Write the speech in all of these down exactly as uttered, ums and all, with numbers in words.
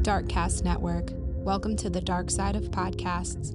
Darkcast Network. Welcome to the dark side of podcasts.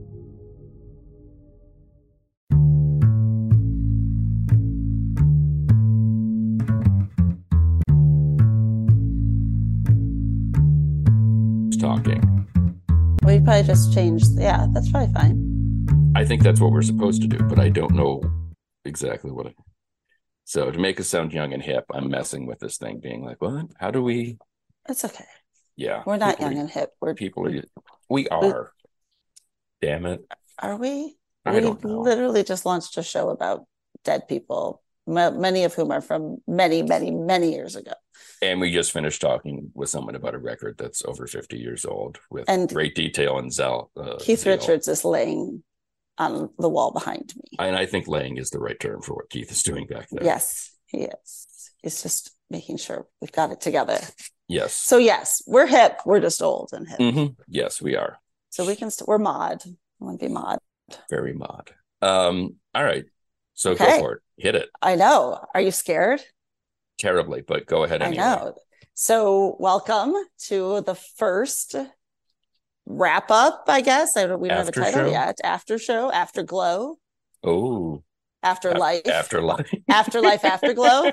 Talking. We probably just changed. Yeah, that's probably fine. I think that's what we're supposed to do, but I don't know exactly what it. So to make us sound young and hip, I'm messing with this thing, being like, "What? How do we?" It's okay. Yeah, We're not people young are, and hip. We're people are. We are. Damn it! Are we? I we don't know. literally just launched a show about dead people, m- many of whom are from many, many, many years ago. And we just finished talking with someone about a record that's over fifty years old with And great detail and zeal. Uh, Keith zeal. Richards is laying on the wall behind me. And I think laying is the right term for what Keith is doing back there. Yes, he is. He's just making sure we've got it together. Yes. So yes, we're hip. We're just old and hip. Mm-hmm. Yes, we are. So we can. St- we're mod. I want to be mod. Very mod. Um. All right. So Okay. go for it. Hit it. I know. Are you scared? Terribly, but go ahead anyway. I know. So welcome to the first wrap up, I guess. I don't, we don't After have a title show? yet. After show, afterglow, Oh, afterlife, afterlife, afterlife, afterglow,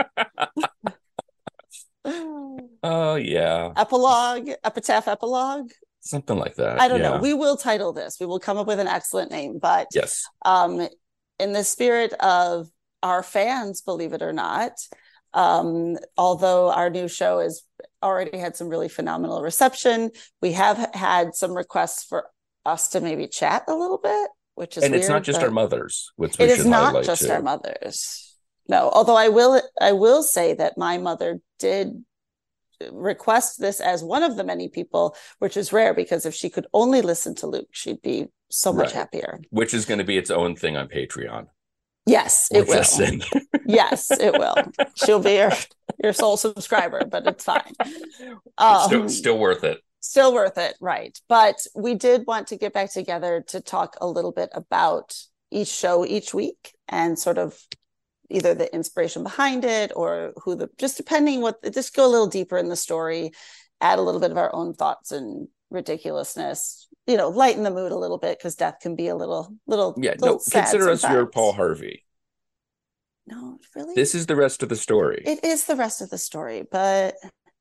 oh yeah, epilogue, epitaph, epilogue. something like that. I don't yeah. know. We will title this. We will come up with an excellent name. But yes, um, in the spirit of our fans, believe it or not, um, although our new show has already had some really phenomenal reception, we have had some requests for us to maybe chat a little bit, which is and it's weird, not just but our mothers. Which we it is should not highlight just too. our mothers. No, although I will, I will say that my mother did request this as one of the many people, which is rare because if she could only listen to Luke, she'd be so much Right. happier. Which is going to be its own thing on Patreon. Yes, it Which will. is in- Yes, it will. She'll be your, your sole subscriber, but it's fine. Um, still, still worth it. Still worth it, right. But we did want to get back together to talk a little bit about each show each week and sort of either the inspiration behind it or who the, just depending what, just go a little deeper in the story, add a little bit of our own thoughts and ridiculousness, you know, lighten the mood a little bit because death can be a little, little, Yeah, little no, consider us your sometimes. Paul Harvey. No, really? This is the rest of the story. It is the rest of the story, but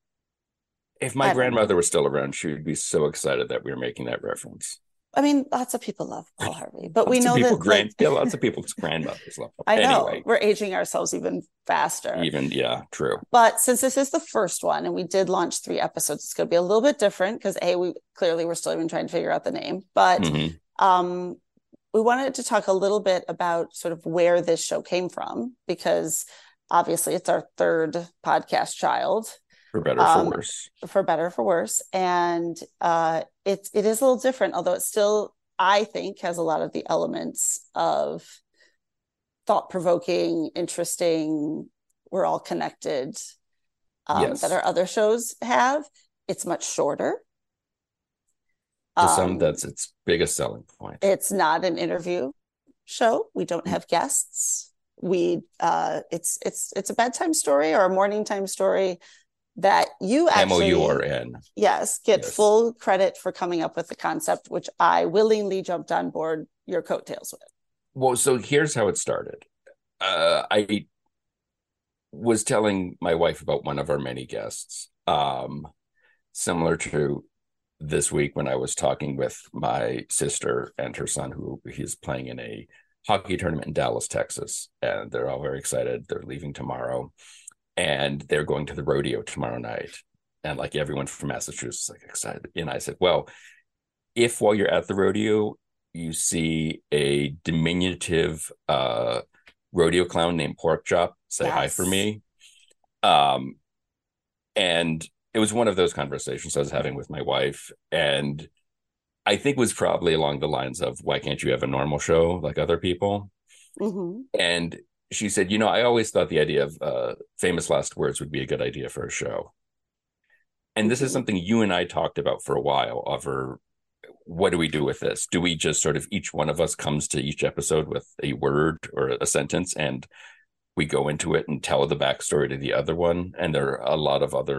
If my I grandmother was still around, she would be so excited that we were making that reference. I mean, lots of people love Paul Harvey, but we Lots know of people that grand, like, yeah, lots of people's grandmothers love. I know Anyway, we're aging ourselves even faster. even yeah, true. But since this is the first one and we did launch three episodes, it's going to be a little bit different because A, we clearly we're still even trying to figure out the name. But Mhm. um, we wanted to talk a little bit about sort of where this show came from, because obviously it's our third podcast child. For better, Um, for worse. For better, for worse. And uh, it, it is a little different, although it still, I think, has a lot of the elements of thought-provoking, interesting, we're all connected, um, Yes. that our other shows have. It's much shorter. To some, Um, that's its biggest selling point. It's not an interview show. We don't have guests. We uh, it's it's it's a bedtime story or a morning time story that you M O actually U R N. yes get Yes. full credit for coming up with the concept, which I willingly jumped on board your coattails with. Well, so here's how it started. Uh, I was telling my wife about one of our many guests, um, similar to this week when I was talking with my sister and her son, who he's playing in a hockey tournament in Dallas, Texas, and they're all very excited. They're leaving tomorrow, and they're going to the rodeo tomorrow night. And like everyone from Massachusetts, is like excited. And I said, well, if while you're at the rodeo, you see a diminutive uh, rodeo clown named Pork Chop, say hi Yes. for me. Um, and it was one of those conversations I was having with my wife. And I think it was probably along the lines of, why can't you have a normal show like other people? Mm-hmm. And she said, you know, I always thought the idea of uh, famous last words would be a good idea for a show. And this is Mhm. something you and I talked about for a while over what do we do with this? Do we just sort of, each one of us comes to each episode with a word or a sentence and we go into it and tell the backstory to the other one? And there are a lot of other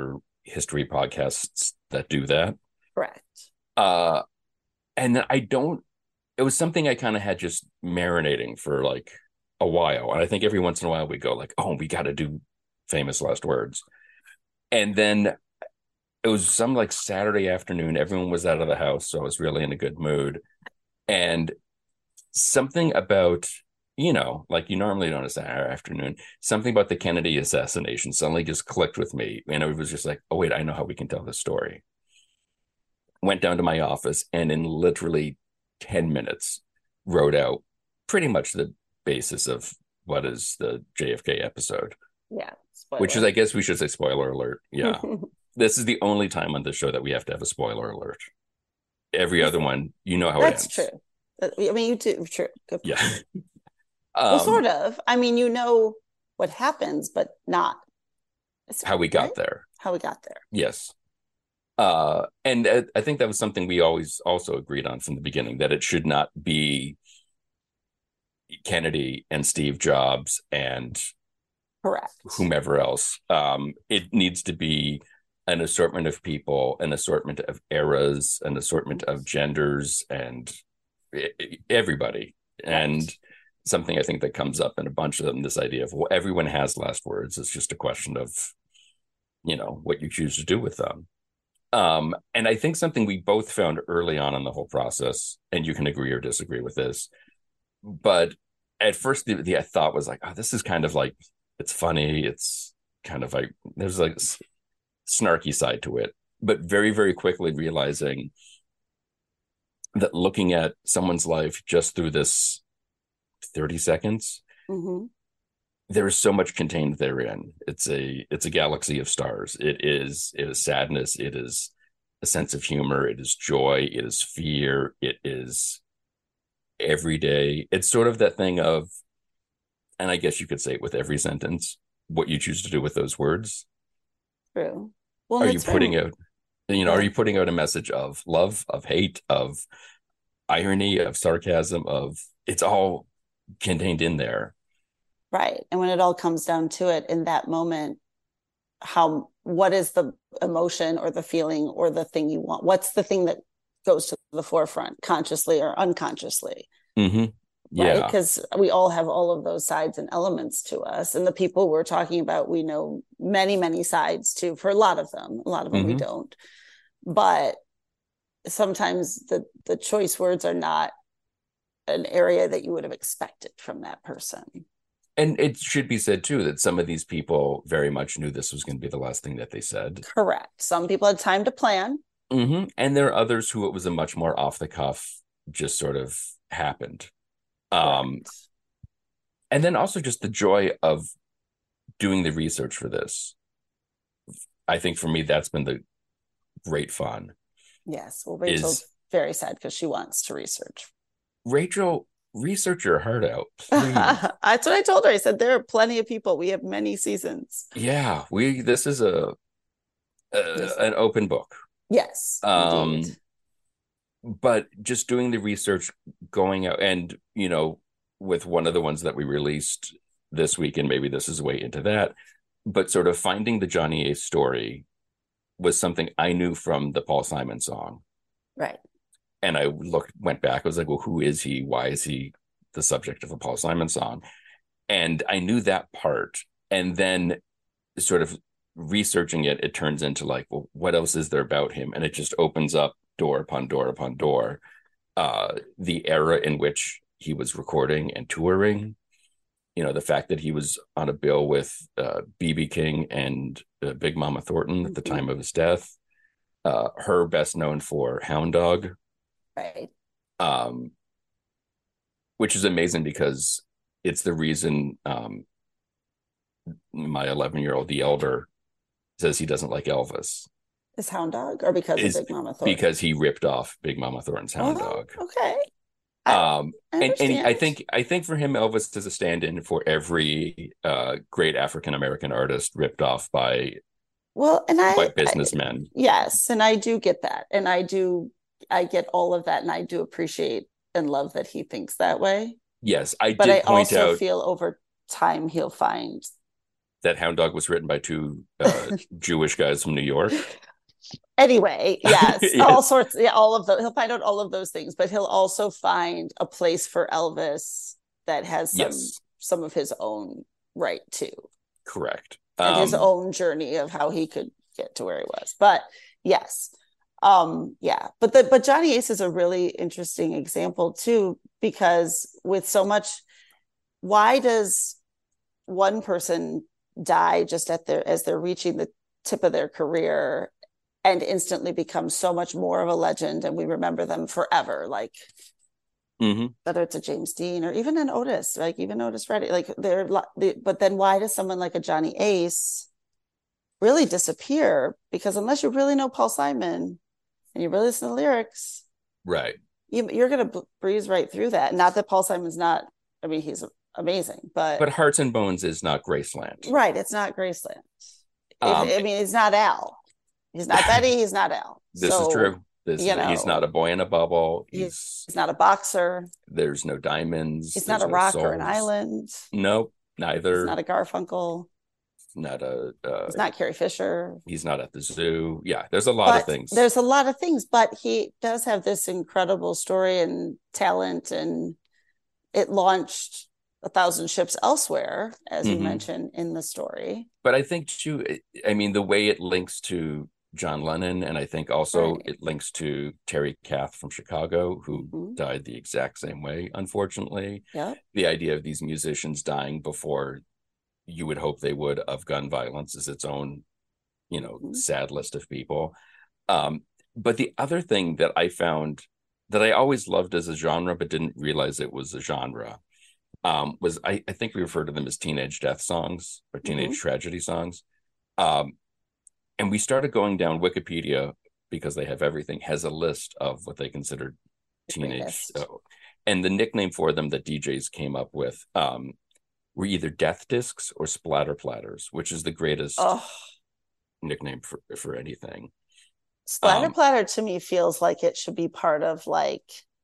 history podcasts that do that. Correct. Uh, and I don't, it was something I kind of had just marinating for like a while. And I think every once in a while we go like, oh, we got to do famous last words. And then it was some like Saturday afternoon. Everyone was out of the house. So I was really in a good mood. And something about, you know, like you normally don't Saturday afternoon, something about the Kennedy assassination suddenly just clicked with me. And it was just like, oh, wait, I know how we can tell this story. Went down to my office and in literally ten minutes wrote out pretty much the basis of what is the J F K episode. Yeah. Spoiler. Which is, I guess we should say spoiler alert. Yeah. This is the only time on this show that we have to have a spoiler alert. Every other one, you know how That's it ends. true. I mean, you do. True. Good Yeah. well, um, sort of. I mean, you know what happens, but not how we got right? there. How we got there. Yes. Uh, and I, I think that was something we always also agreed on from the beginning, that it should not be Kennedy and Steve Jobs and correct whomever else. Um, it needs to be an assortment of people, an assortment of eras, an assortment of genders, and everybody. Right. And something I think that comes up in a bunch of them, this idea of, well, everyone has last words. It's just a question of, you know, what you choose to do with them. Um, and I think something we both found early on in the whole process, and you can agree or disagree with this, but at first the, the thought was like, oh, this is kind of like, it's funny. It's kind of like, there's like a snarky side to it, but very, very quickly realizing that looking at someone's life just through this thirty seconds, mm-hmm. there is so much contained therein. It's a it's a galaxy of stars. It is it is sadness. It is a sense of humor. It is joy. It is fear. It is every day. It's sort of that thing of, and I guess you could say it with every sentence, what you choose to do with those words. True. Well, are you putting right. out, you know, yeah. are you putting out a message of love, of hate, of irony, of sarcasm, of it's all contained in there. Right. And when it all comes down to it in that moment, how, what is the emotion or the feeling or the thing you want? What's the thing that goes to the forefront, consciously or unconsciously? Mm-hmm. Yeah. Right. Because we all have all of those sides and elements to us. And the people we're talking about, we know many, many sides to, for a lot of them. A lot of them mm-hmm. we don't. But sometimes the, the choice words are not an area that you would have expected from that person. And it should be said, too, that some of these people very much knew this was going to be the last thing that they said. Correct. Some people had time to plan. Mm-hmm. And there are others who it was a much more off the cuff, just sort of happened. Um, and then also just the joy of doing the research for this. I think for me, that's been the great fun. Yes. Well, Rachel's is, very sad because she wants to research. Rachel, research your heart out, please. That's what I told her. I said, there are plenty of people. We have many seasons. Yeah. We, this is a, a an open book. Yes. Um, indeed. But just doing the research, going out and, you know, with one of the ones that we released this week, and maybe this is a way into that, but sort of finding the Johnny Ace story was something I knew from the Paul Simon song. Right. And I looked, went back, I was like, well, who is he? Why is he the subject of a Paul Simon song? And I knew that part. And then sort of researching it, it turns into like, well, what else is there about him? And it just opens up door upon door upon door, uh, the era in which he was recording and touring, you know, the fact that he was on a bill with uh, B B King and uh, Big Mama Thornton at the mm-hmm. time of his death, uh, her best known for Hound Dog. Right. Um, which is amazing because it's the reason um, my eleven-year-old, the elder, says he doesn't like Elvis. Is Hound Dog, or because is of Big Mama Thornton? Because he ripped off Big Mama Thornton's Hound oh, Dog. Okay. Um, I and, and he, I think I think for him, Elvis is a stand-in for every uh, great African American artist ripped off by well, and I white businessmen. I, yes, and I do get that, and I do I get all of that, and I do appreciate and love that he thinks that way. Yes, I but did I point also out feel over time he'll find that Hound Dog was written by two uh, Jewish guys from New York. Anyway, yes, Yes. all sorts, yeah, all of those. He'll find out all of those things, but he'll also find a place for Elvis that has some Yes. some of his own right too, Correct. and Um, his own journey of how he could get to where he was. But yes, um, yeah, but the but Johnny Ace is a really interesting example too, because with so much, why does one person die just at their as they're reaching the tip of their career and instantly become so much more of a legend, and we remember them forever, like mhm. whether it's a James Dean or even an Otis, like even Otis Redding, like they're but then why does someone like a Johnny Ace really disappear? Because unless you really know Paul Simon and you really listen to the lyrics, Right. you, you're going to breeze right through that. Not that Paul Simon's not, I mean, he's amazing, but But Hearts and Bones is not Graceland. right, it's not Graceland. Um, If, I mean, it's not Al. He's not Betty. He's not Al. This so, is true. This you is, know, he's not a boy in a bubble. He's he's not a boxer. there's no diamonds. He's there's not a no rock or an souls. island. Nope, neither. He's not a Garfunkel. Not a. Uh, He's not Carrie Fisher. He's not at the zoo. Yeah, there's a lot But of things. There's a lot of things, but he does have this incredible story and talent, and it launched a thousand ships elsewhere, as you Mhm. mentioned in the story. But I think too, I mean, the way it links to John Lennon, and I think also Right. it links to Terry Kath from Chicago, who Mhm. died the exact same way, unfortunately. Yep. The idea of these musicians dying before you would hope they would of gun violence is its own, you know, Mhm. sad list of people. Um, but the other thing that I found that I always loved as a genre, but didn't realize it was a genre, um, was I, I think we refer to them as teenage death songs or teenage Mhm. tragedy songs. Um, and we started going down Wikipedia, because they have everything, has a list of what they consider teenage. Greatest. Uh, and the nickname for them that D Js came up with um, were either death discs or splatter platters, which is the greatest Oh, nickname for, for anything. Splatter Um, Platter to me feels like it should be part of, like,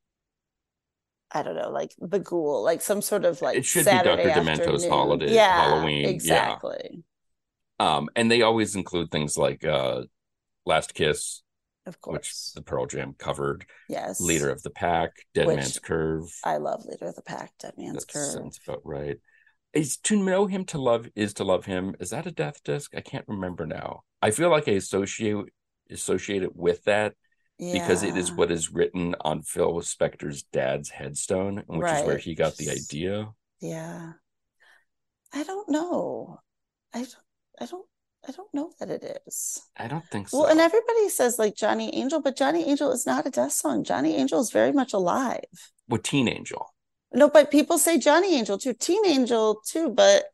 I don't know, like the Ghoul, like some sort of like It should Saturday be Doctor Demento's afternoon. holiday, Yeah, Halloween. exactly. Yeah. Um, and they always include things like uh, Last Kiss, Of which course. the Pearl Jam covered, Yes. Leader of the Pack, Dead Which Man's Curve. I love Leader of the Pack, Dead Man's That Curve. sounds about right. Is to know him to love is to love him. Is that a death disc? I can't remember now. I feel like I associate associate it with that because it is Yeah. what is written on Phil Spector's dad's headstone, which is where Right. he got the Just- idea. Yeah. I don't know. I don't I don't I don't know that it is. I don't think so. Well, and everybody says like Johnny Angel, but Johnny Angel is not a death song. Johnny Angel is very much alive. What Teen Angel? No, but people say Johnny Angel too, Teen Angel too, but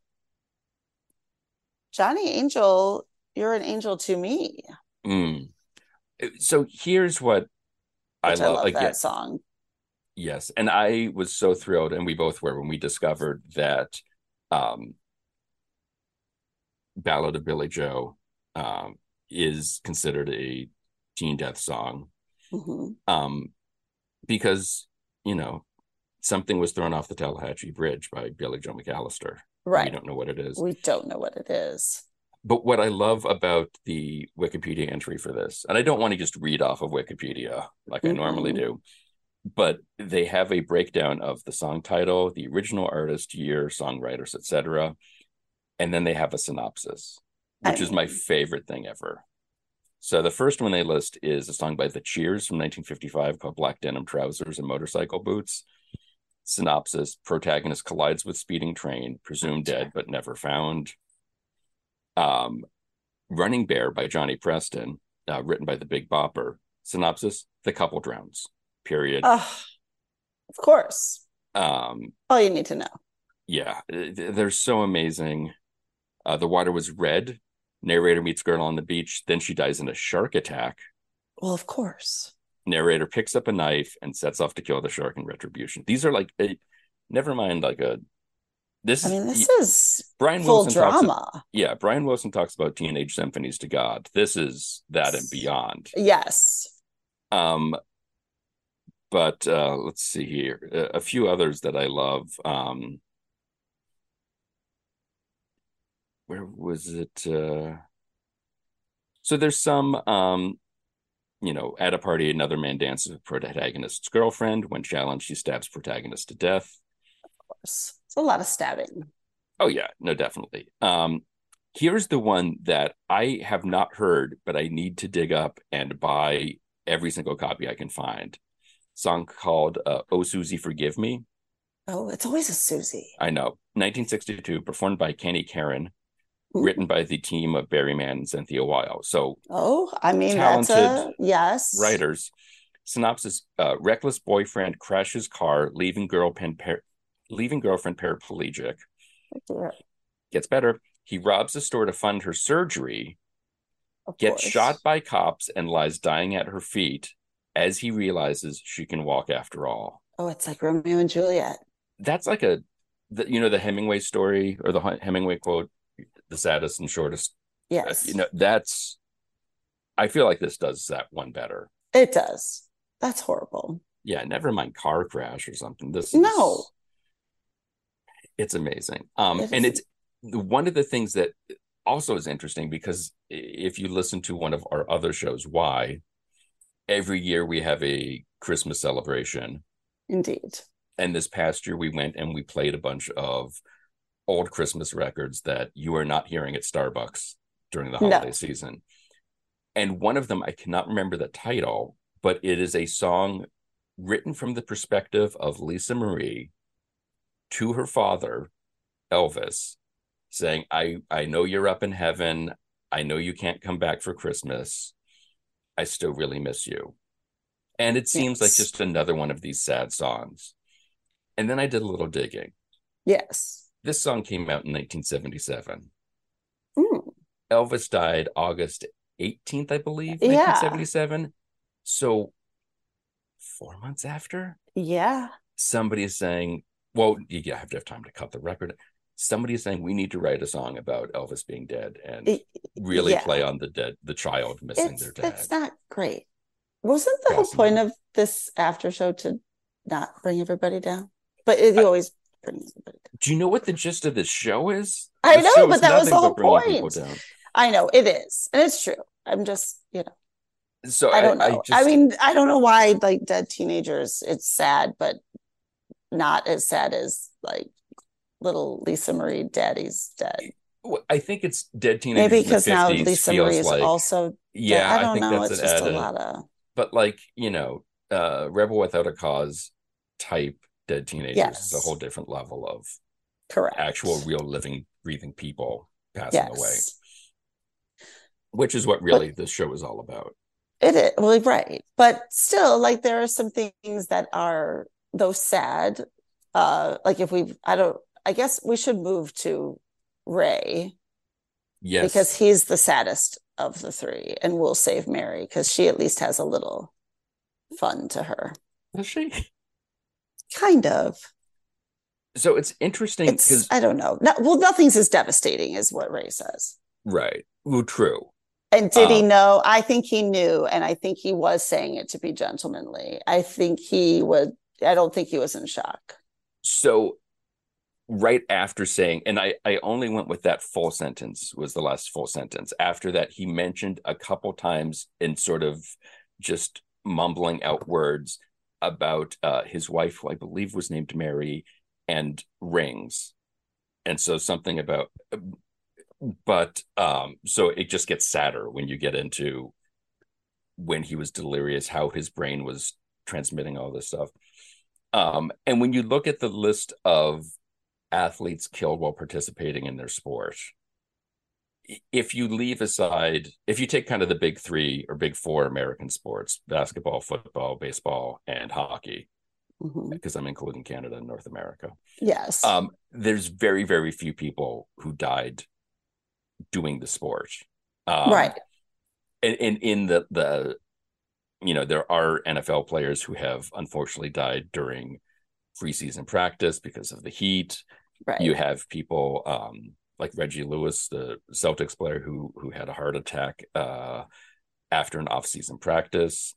Johnny Angel, you're an angel to me. Mm. So here's what I Which I love, love again. that song. Yes, and I was so thrilled, and we both were, when we discovered that um, Ballad of Billy Joe um, is considered a teen death song, Mhm. um, because, you know, something was thrown off the Tallahatchie Bridge by Billy Joe McAllister. We Right. don't know what it is. We don't know what it is. But what I love about the Wikipedia entry for this, and I don't want to just read off of Wikipedia like I normally Mhm. do, but they have a breakdown of the song title, the original artist, year, songwriters, et cetera. And then they have a synopsis, which I is my mean- favorite thing ever. So the first one they list is a song by The Cheers from nineteen fifty-five called Black Denim Trousers and Motorcycle Boots. Synopsis: protagonist collides with speeding train, presumed dead but never found. Um, Running Bear by Johnny Preston, uh, written by the Big Bopper. Synopsis: the couple drowns. Period. Oh, of course. Um, All you need to know. yeah, they're so amazing. Uh, the water was red. Narrator meets girl on the beach. Then she dies in a shark attack. Well, of course. Narrator picks up a knife and sets off to kill the shark in retribution. These are like, a, never mind, like a. This I mean, is this is Brian full Wilson talks drama. Yeah, Brian Wilson talks about teenage symphonies to God. This is that and beyond. Yes. Um, but uh, let's see here, a, a few others that I love. Um, where was it? Uh, so there's some, um, you know, at a party, another man dances with protagonist's girlfriend. When challenged, she stabs protagonist to death. Of course. It's a lot of stabbing. Oh, yeah, no, definitely. Um, here's the one that I have not heard, but I need to dig up and buy every single copy I can find. Song called uh, Oh, Susie, Forgive Me. Oh, it's always a Susie. I know. nineteen sixty-two, performed by Kenny Karen, written by the team of Barry Mann and Cynthia Weil. So, oh, I mean, talented that's a yes. Writers. Synopsis: uh, reckless boyfriend crashes car, leaving girlfriend par- leaving girlfriend paraplegic. Yeah. Gets better. He robs a store to fund her surgery. Of Gets course. shot by cops and lies dying at her feet as he realizes she can walk after all. Oh, it's like Romeo and Juliet. That's like a, the, you know, the Hemingway story or the Hemingway quote, the saddest and shortest. Yes. You know, that's, I feel like this does that one better. It does. That's horrible. Yeah, never mind car crash or something. This no. Is, it's amazing. Um, it and it's one of the things that also is interesting because if you listen to one of our other shows, Why, every year we have a Christmas celebration. Indeed. And this past year we went and we played a bunch of old Christmas records that you are not hearing at Starbucks during the holiday no. season. And one of them, I cannot remember the title, but it is a song written from the perspective of Lisa Marie to her father, Elvis, saying, I, I know you're up in heaven. I know you can't come back for Christmas. I still really miss you. And it seems yes. like just another one of these sad songs. And then I did a little digging. Yes. This song came out in nineteen seventy-seven. Mm. Elvis died August eighteenth, I believe, yeah. nineteen seventy-seven. So four months after? Yeah. Somebody is saying, well, you have to have time to cut the record. Somebody is saying we need to write a song about Elvis being dead and it, really yeah. play on the dead, the child missing it's, their dad. It's not great. Wasn't the whole point of this after show to not bring everybody down? But it, you I, always bring everybody down. Do you know what the gist of this show is? I this know, but that was the whole point. Down. I know it is, and it's true. I'm just, you know. So I don't I, know. I, just, I mean, I don't know why like dead teenagers. It's sad, but not as sad as like little Lisa Marie Daddy's dead. I think it's dead teenagers. Maybe because now fifties Lisa Marie is like, also. Yeah, dead. I don't I think know. that's It's an just added, a lot of. But like you know, uh, Rebel Without a Cause type dead teenagers yes. is a whole different level of correct actual real living breathing people passing yes. away, which is what really but, this show is all about. It is well, right, but still, like there are some things that are though sad. Uh, like if we, I don't, I guess we should move to Ray. Yes, because he's the saddest of the three, and we'll save Mary because she at least has a little fun to her. Does she? Kind of. So it's interesting because I don't know. No, well, nothing's as devastating as what Ray says. Right. Well, true. And did um, he know? I think he knew, and I think he was saying it to be gentlemanly. I think he would. I don't think he was in shock. So. Right after saying, and I, I only went with that full sentence, was the last full sentence. After that, he mentioned a couple times in sort of just mumbling out words about uh, his wife, who I believe was named Mary, and rings. And so something about, but um, so it just gets sadder when you get into when he was delirious, how his brain was transmitting all this stuff. Um, and when you look at the list of athletes killed while participating in their sport, if you leave aside, if you take kind of the big three or big four American sports, basketball, football, baseball, and hockey, mm-hmm. because I'm including Canada and North America. Yes. Um, there's very, very few people who died doing the sport. Um, right. And, and in the, the, you know, there are N F L players who have unfortunately died during preseason practice because of the heat. Right. You have people um, like Reggie Lewis, the Celtics player, who who had a heart attack uh, after an off-season practice.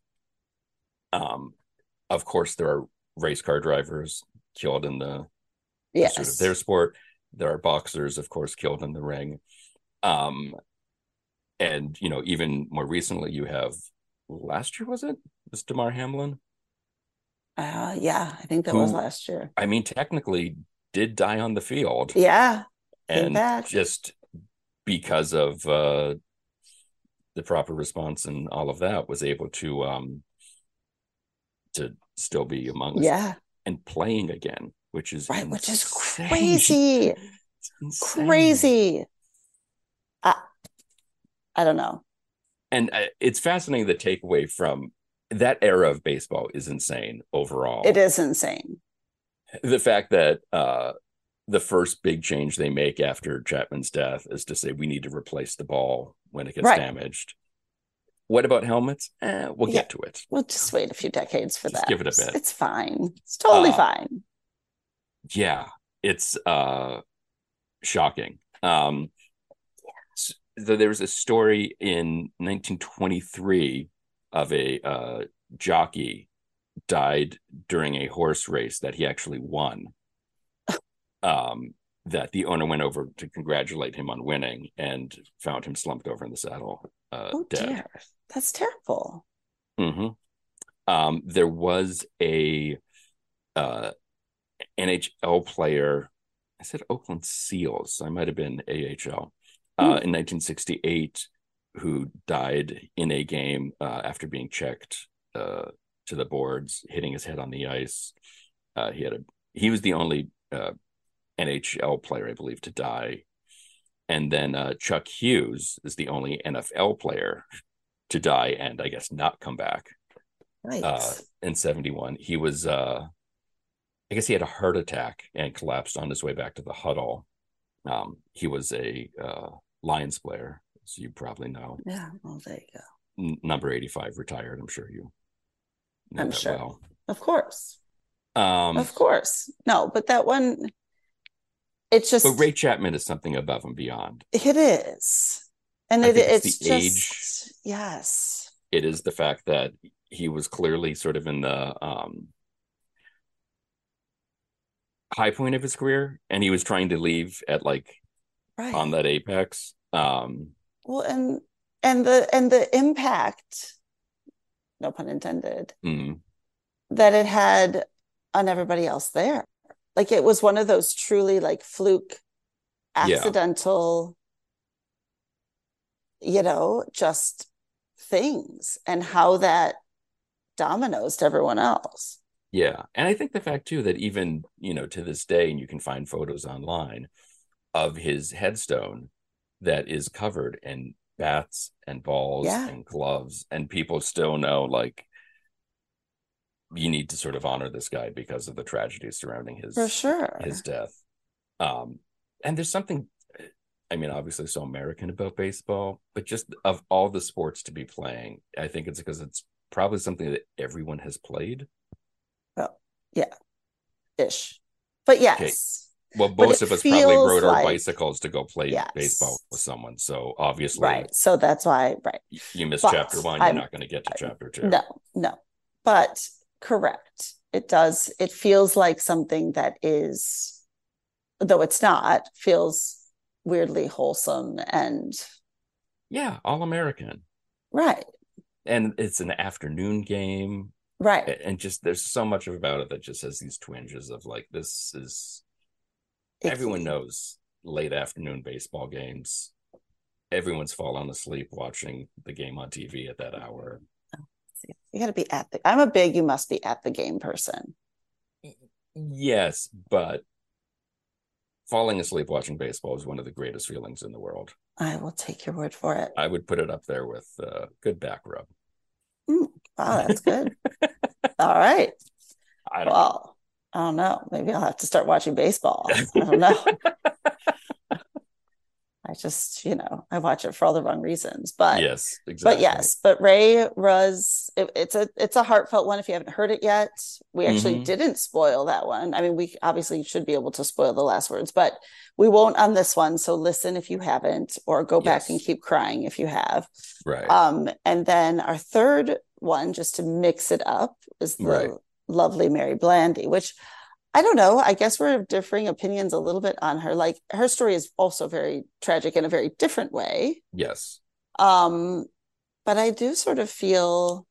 Um, of course, there are race car drivers killed in the yes. pursuit of their sport. There are boxers, of course, killed in the ring. Um, and, you know, even more recently, you have last year, was it? Was Damar Hamlin? Uh, yeah, I think that was Who, last year. I mean, technically did die on the field. Yeah, came And back. just because of uh, the proper response and all of that, was able to um, to still be among us Yeah, and playing again, which is right, which is insane. crazy, It's insane. crazy. I, I don't know. And uh, it's fascinating, the takeaway from that era of baseball is insane overall. It is insane. The fact that uh, the first big change they make after Chapman's death is to say we need to replace the ball when it gets Right. damaged. What about helmets? Eh, we'll Yeah. get to it. We'll just wait a few decades for Just that. give it a bit. It's fine. It's totally Uh, fine. Yeah, it's uh, shocking. Um, so there was a story in nineteen twenty-three of a uh, jockey died during a horse race that he actually won. Um, that the owner went over to congratulate him on winning and found him slumped over in the saddle, uh, Oh dead. dear, that's terrible. Mm-hmm. Um, there was a uh, N H L player. I said Oakland Seals. So I might have been A H L uh, in nineteen sixty-eight, who died in a game uh, after being checked uh, to the boards, hitting his head on the ice. Uh, he had a. He was the only uh, N H L player, I believe, to die. And then uh, Chuck Hughes is the only N F L player to die and I guess not come back. Right. Uh, in seventy-one, he was. Uh, I guess he had a heart attack and collapsed on his way back to the huddle. Um, he was a uh, Lions player, as you probably know. Yeah, well, there you go. N- number eighty-five retired. I'm sure you know I'm that sure. well. Of course. Um, of course. No, but that one, it's just. But Ray Chapman is something above and beyond. It is. And I it, think it's, it's the just, age. Yes. It is the fact that he was clearly sort of in the um, high point of his career, and he was trying to leave at like right. on that apex. Um, well, and and the and the impact, no pun intended, mm. that it had on everybody else there. Like it was one of those truly like fluke, accidental, yeah. you know, just things, and how that dominoes to everyone else. Yeah. And I think the fact too that even, you know, to this day, and you can find photos online of his headstone that is covered in bats and balls yeah. and gloves, and people still know like you need to sort of honor this guy because of the tragedy surrounding his for sure his death. Um, and there's something, I mean, obviously so American about baseball, but just of all the sports to be playing, I think it's because it's probably something that everyone has played. Well, yeah, ish. But yes. Okay. Well, most of us probably rode like, our bicycles to go play yes. baseball with someone. So obviously, right. So that's why, right. You missed but chapter one. You're I'm, not going to get to chapter two. No, no. But correct. It does. It feels like something that is, though it's not, feels weirdly wholesome and. Yeah, all American. Right. And it's an afternoon game. Right. And just there's so much about it that just has these twinges of like, this is, icky. Everyone knows late afternoon baseball games. Everyone's fallen asleep watching the game on T V at that hour. You got to be at the, I'm a big, you must be at the game person. Yes, but falling asleep watching baseball is one of the greatest feelings in the world. I will take your word for it. I would put it up there with a uh, good back rub. Mm, wow, that's good. All right. I don't well, know. I don't know. Maybe I'll have to start watching baseball. I don't know. I just, you know, I watch it for all the wrong reasons. But yes, exactly. But yes, but Ray was it, it's a it's a heartfelt one. If you haven't heard it yet, we actually mm-hmm. didn't spoil that one. I mean, we obviously should be able to spoil the last words, but we won't on this one. So listen if you haven't, or go back yes. and keep crying if you have. Right. Um, and then our third one, just to mix it up, is the right. lovely Mary Blandy, which I don't know. I guess we're differing opinions a little bit on her. Like her story is also very tragic in a very different way. Yes. Um, but I do sort of feel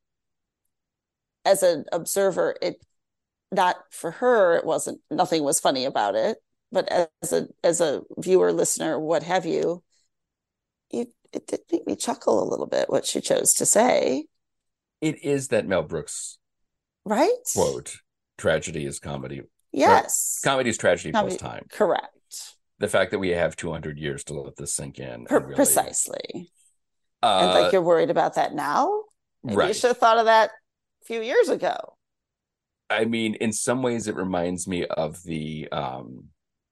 as an observer, it not for her, it wasn't nothing was funny about it. But as a as a viewer, listener, what have you, it, it did make me chuckle a little bit what she chose to say. It is that Mel Brooks Right? quote, tragedy is comedy. Yes. Comedy is tragedy Comedy, plus time. correct. The fact that we have two hundred years to let this sink in. Per- really, precisely. uh, and like you're worried about that now? Maybe right. you should have thought of that a few years ago. I mean, in some ways, it reminds me of the um,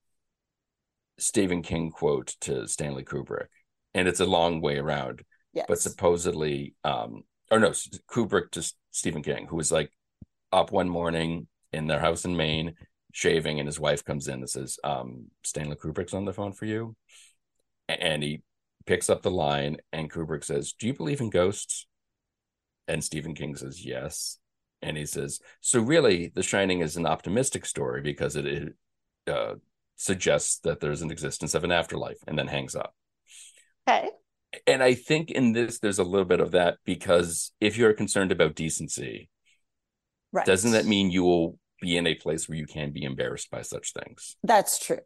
Stephen King quote to Stanley Kubrick. And it's a long way around. Yes. But supposedly, um, or no, Kubrick to Stephen King, who was like up one morning in their house in Maine, shaving, and his wife comes in and says, um, Stanley Kubrick's on the phone for you. And he picks up the line, and Kubrick says, do you believe in ghosts? And Stephen King says, yes. And he says, so really, The Shining is an optimistic story because it, it uh, suggests that there's an existence of an afterlife, and then hangs up. Okay. And I think in this, there's a little bit of that, because if you're concerned about decency, right, doesn't that mean you will be in a place where you can be embarrassed by such things? That's true.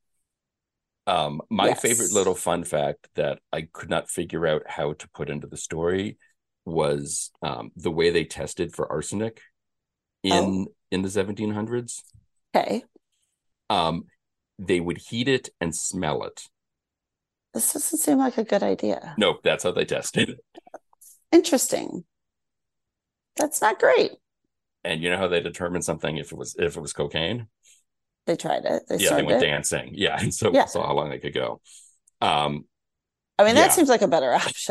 Um, my yes. favorite little fun fact that I could not figure out how to put into the story was um, the way they tested for arsenic in oh. in the seventeen hundreds. Okay. Um, they would heat it and smell it. This doesn't seem like a good idea. No, that's how they tested. Interesting. That's not great. And you know how they determined something if it was if it was cocaine? They tried it. They yeah, they went it. dancing. Yeah, and so yeah. saw how long they could go. Um, I mean, yeah. that seems like a better option.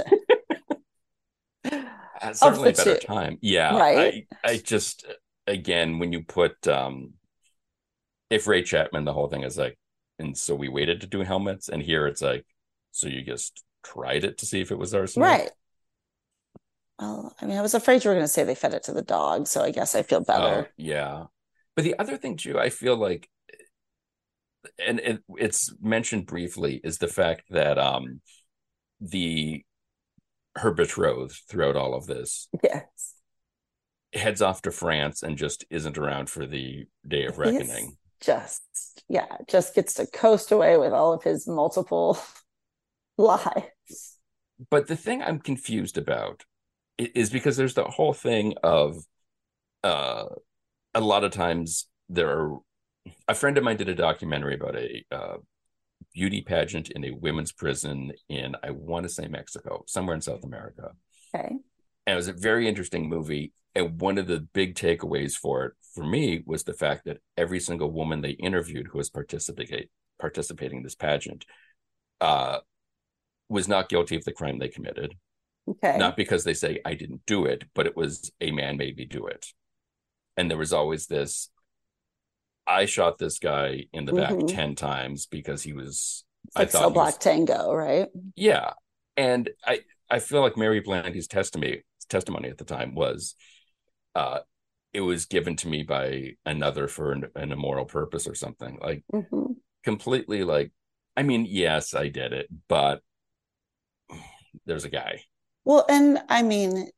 uh, certainly a better two. time. Yeah, right. I, I just again when you put um, if Ray Chapman, the whole thing is like, and so we waited to do helmets, and here it's like, so you just tried it to see if it was arsenic, right? Well, I mean, I was afraid you were going to say they fed it to the dog, so I guess I feel better. Uh, yeah, but the other thing too, I feel like, and it, it's mentioned briefly, is the fact that um, the her betrothed throughout all of this, yes, heads off to France and just isn't around for the day of reckoning. He's just yeah, just gets to coast away with all of his multiple lives. But the thing I'm confused about is because there's the whole thing of uh, a lot of times there are. A friend of mine did a documentary about a uh, beauty pageant in a women's prison in, I want to say Mexico, somewhere in South America. Okay. And it was a very interesting movie. And one of the big takeaways for it, for me, was the fact that every single woman they interviewed who was participate, participating in this pageant uh, was not guilty of the crime they committed. Okay. Not because they say, I didn't do it, but it was a man made me do it. And there was always this, I shot this guy in the back mm-hmm. ten times because he was, it's like I thought Cell Block was, Tango, right? Yeah. And I, I feel like Mary Blandy's testimony, testimony at the time was, uh, it was given to me by another for an, an immoral purpose or something, like mm-hmm. completely like, I mean, yes, I did it, but there's a guy. Well, and I mean,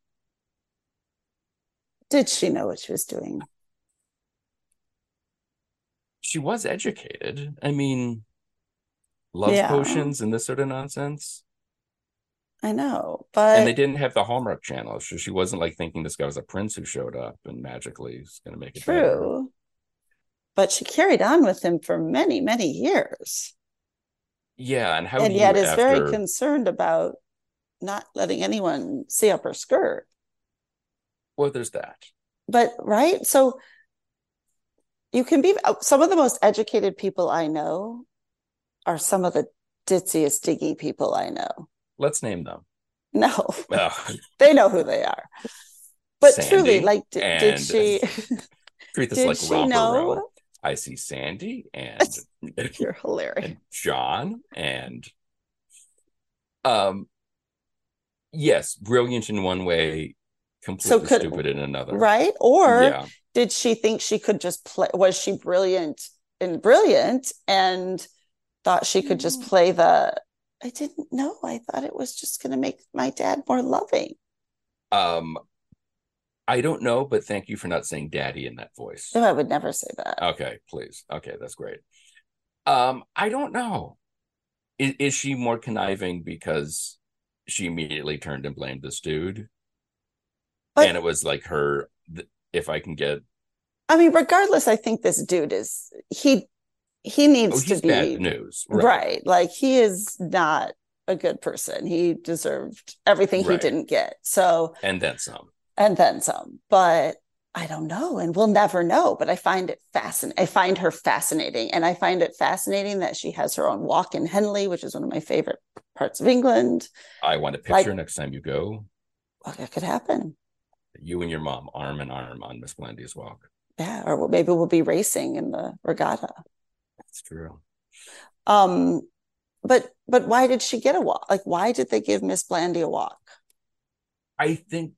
did she know what she was doing? She was educated. I mean, love yeah. potions and this sort of nonsense. I know, but and they didn't have the Hallmark Channel, so she wasn't like thinking this guy was a prince who showed up and magically is going to make it true. Better. But she carried on with him for many, many years. Yeah, and how and yet is after... very concerned about not letting anyone see up her skirt. Well, there's that. But right, so. You can be some of the most educated people I know are some of the ditziest, diggy people I know. Let's name them. No, oh. They know who they are. But Sandy truly, like, did, did she treat this like romper row? I see Sandy and you're hilarious. And John and um, yes, brilliant in one way, completely could, stupid in another. Right? Or Yeah. did she think she could just play? Was she brilliant and brilliant and thought she could just play the, I didn't know. I thought it was just going to make my dad more loving. Um, I don't know, but thank you for not saying daddy in that voice. No, I would never say that. Okay, please. Okay, that's great. Um, I don't know. Is, is she more conniving because she immediately turned and blamed this dude? But, and it was like her, if I can get. I mean, regardless, I think this dude is, he he needs oh, to be bad news. Right. right. Like, he is not a good person. He deserved everything right. he didn't get. So, and then some. And then some. But I don't know, and we'll never know. But I find it fascinating. I find her fascinating. And I find it fascinating that she has her own walk in Henley, which is one of my favorite parts of England. I want a picture like, next time you go. Well, that could happen. You and your mom, arm in arm on Miss Blandy's walk. Yeah, or maybe we'll be racing in the regatta. That's true. Um, but but why did she get a walk? Like, why did they give Miss Blandy a walk? I think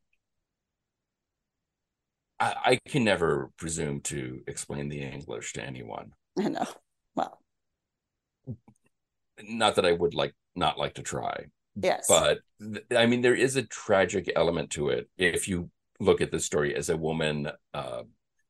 I, I can never presume to explain the English to anyone. I know. Well, not that I would like not like to try. Yes, but I mean, there is a tragic element to it if you look at this story as a woman, uh,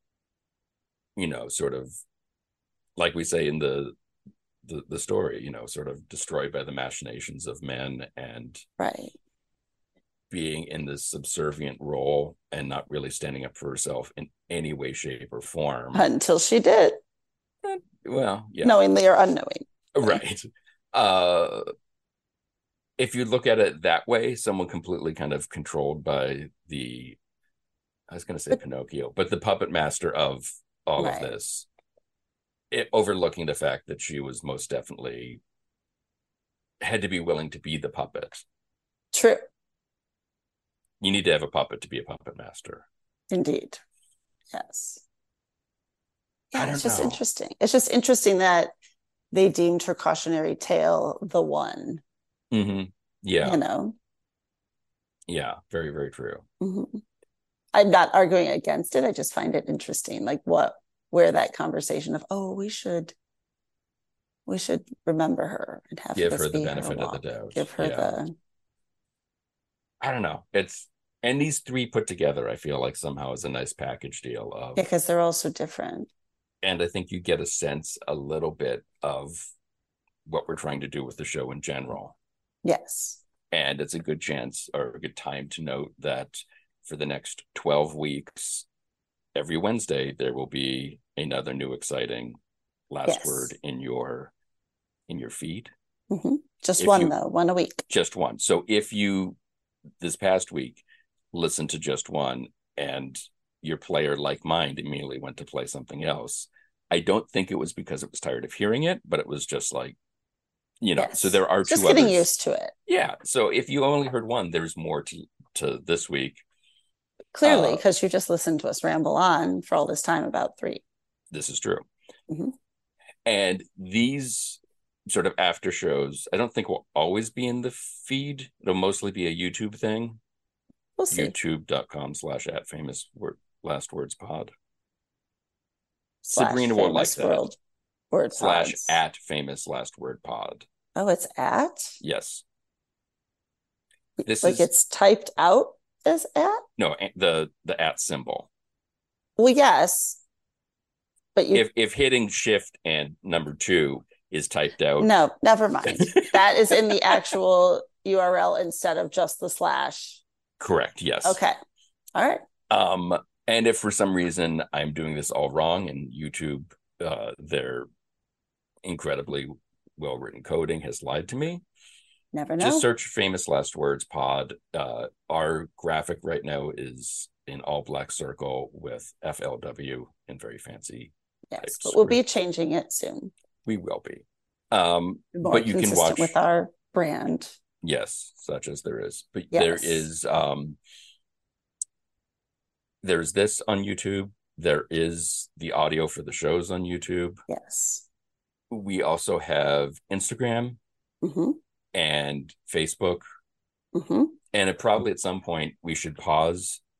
you know, sort of like we say in the, the the story, you know, sort of destroyed by the machinations of men and right. being in this subservient role and not really standing up for herself in any way, shape, or form. Until she did. Well, yeah. Knowingly or unknowingly. Right. Uh, if you look at it that way, someone completely kind of controlled by the, I was going to say but, Pinocchio, but the puppet master of all right. of this, it, overlooking the fact that she was most definitely had to be willing to be the puppet. True. You need to have a puppet to be a puppet master. Indeed. Yes. Yeah, it's just know. interesting. It's just interesting that they deemed her cautionary tale the one. Mm-hmm. Yeah. You know? Yeah, very, very true. Mm-hmm. I'm not arguing against it. I just find it interesting, like what, where that conversation of, oh, we should, we should remember her and have give this her the be benefit her of the doubt. Give her yeah. the. I don't know. It's and these three put together, I feel like somehow is a nice package deal of yeah, because they're all so different. And I think you get a sense a little bit of what we're trying to do with the show in general. Yes. And it's a good chance or a good time to note that for the next twelve weeks, every Wednesday, there will be another new exciting last yes. word in your in your feed. Mm-hmm. Just if one, you, though, one a week. Just one. So if you, this past week, listen to just one and your player, like mine, immediately went to play something else, I don't think it was because it was tired of hearing it, but it was just like, you know, yes. so there are just two getting others. used to it. Yeah. So if you only heard one, there's more to, to this week. Clearly, because uh, you just listened to us ramble on for all this time about three. This is true. Mm-hmm. And these sort of after shows, I don't think will always be in the feed. It'll mostly be a YouTube thing. We'll see. YouTube.com slash at famous word, last words pod. Slash Sabrina will like that. World, word slash pods. at famous last word pod. Oh, it's at? Yes. This like is, it's typed out as at? No, the the at symbol. Well, yes. But you... if if hitting shift and number two is typed out. No, never mind. That is in the actual U R L instead of just the slash. Correct. Yes. Okay. All right. Um, and if for some reason I'm doing this all wrong and YouTube, uh, their incredibly well-written coding has lied to me, never know. Just search famous last words pod. Uh, our graphic right now is in all black circle with F L W in very fancy. Yes, but we'll be changing it soon. We will be. Um, More but you can watch with our brand. Yes, such as there is. But yes. there is um there's this on YouTube. There is the audio for the shows on YouTube. Yes. We also have Instagram mm-hmm. and Facebook. Mm-hmm. And it probably at some point we should pause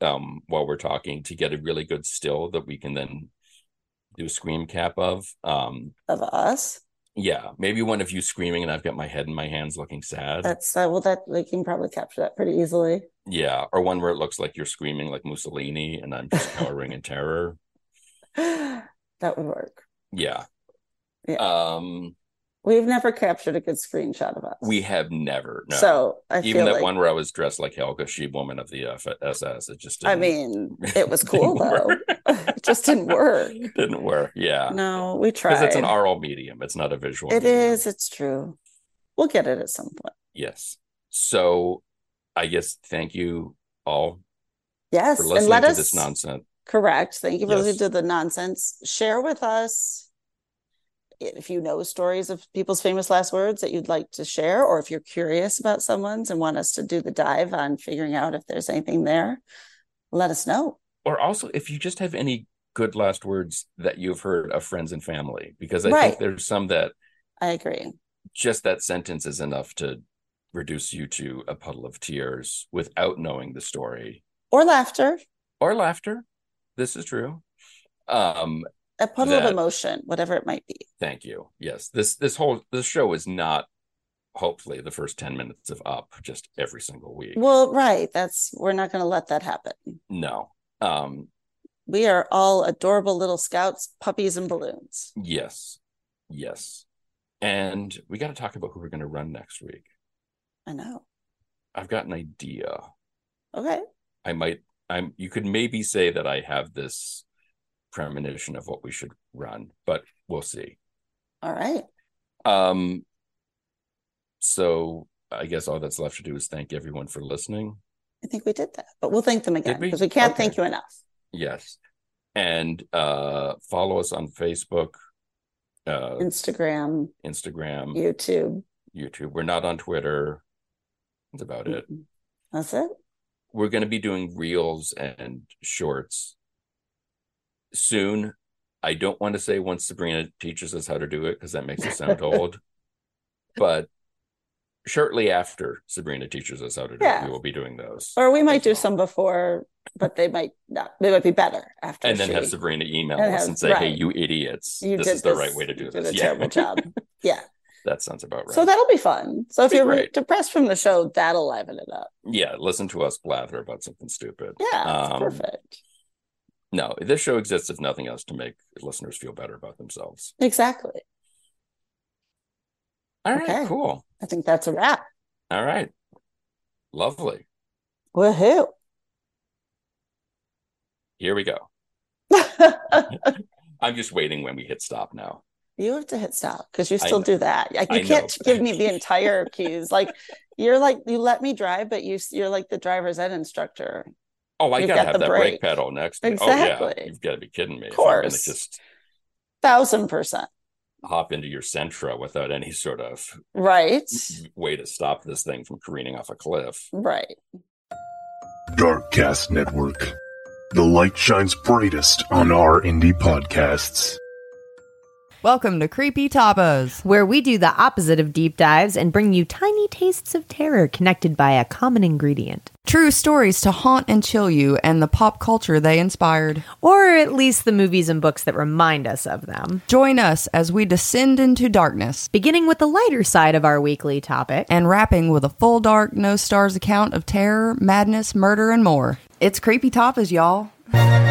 um, while we're talking to get a really good still that we can then do a scream cap of. Um, of us. Yeah, maybe one of you screaming and I've got my head in my hands looking sad. That's uh, well, that we can probably capture that pretty easily. Yeah, or one where it looks like you're screaming like Mussolini and I'm just cowering in terror. That would work. Yeah. Yeah. Um, We've never captured a good screenshot of us. We have never. No. So I even feel that like, one where I was dressed like Helga, she woman of the S S. It just. Didn't, I mean, it was cool though. It just didn't work. Didn't work. Yeah. No, we tried. Because it's an oral medium. It's not a visual. It medium. is. It's true. We'll get it at some point. Yes. So, I guess thank you all. Yes, for listening and let to us. This nonsense. Correct. Thank you for Yes. listening to the nonsense. Share with us if you know stories of people's famous last words that you'd like to share, or if you're curious about someone's and want us to do the dive on figuring out if there's anything there, let us know. Or also, if you just have any good last words that you've heard of friends and family, because I Right. think there's some that I agree. just that sentence is enough to reduce you to a puddle of tears without knowing the story. Or laughter. Or laughter. This is true. Um, A puddle that, of emotion, whatever it might be. Thank you. Yes. This this whole this show is not hopefully the first ten minutes of Up just every single week. Well, right. That's we're not going to let that happen. No. Um, we are all adorable little scouts, puppies, and balloons. Yes. Yes. And we got to talk about who we're going to run next week. I know. I've got an idea. Okay. I might I'm you could maybe say that I have this premonition of what we should run, but we'll see. All right. Um so I guess all that's left to do is thank everyone for listening. I think we did that, but we'll thank them again we? because we can't Okay. thank you enough. Yes. And uh follow us on Facebook, uh Instagram, Instagram, YouTube. YouTube. We're not on Twitter. That's about it. That's it. We're going to be doing reels and shorts soon. I don't want to say once Sabrina teaches us how to do it because that makes it sound old. But shortly after Sabrina teaches us how to do Yeah. it, we will be doing those. Or we might as do well. some before, but they might not. They might be better after. And then she, have Sabrina email and us have- and say, right. "Hey, you idiots! You this did is the this- right way to do you this." Did a Yeah. terrible job. Yeah. That sounds about right. So that'll be fun. So if Be you're great. depressed from the show, that'll liven it up. Yeah, listen to us blather about something stupid. Yeah, it's Um, perfect. No, this show exists if nothing else to make listeners feel better about themselves. Exactly. All right, Okay. cool. I think that's a wrap. All right. Lovely. Woohoo. Here we go. I'm just waiting when we hit stop now. You have to hit stop because you I still know. do that. Like, you I can't know. give me the entire cues. Like you're like you let me drive, but you you're like the driver's ed instructor. Oh, I You've gotta got have the that brake brake. pedal next to me. Oh, yeah. Exactly. You've got to be kidding me. Of If I'm gonna course. just Thousand percent. hop into your Sentra without any sort of Right. way to stop this thing from careening off a cliff. Right. Darkcast Network. The light shines brightest on our indie podcasts. Welcome to Creepy Tapas, where we do the opposite of deep dives and bring you tiny tastes of terror connected by a common ingredient. true stories to haunt and chill you and the pop culture they inspired. Or at least the movies and books that remind us of them. Join us as we descend into darkness, Beginning with the lighter side of our weekly topic. and wrapping with a full dark, no stars account of terror, madness, murder, and more. It's Creepy Tapas, y'all.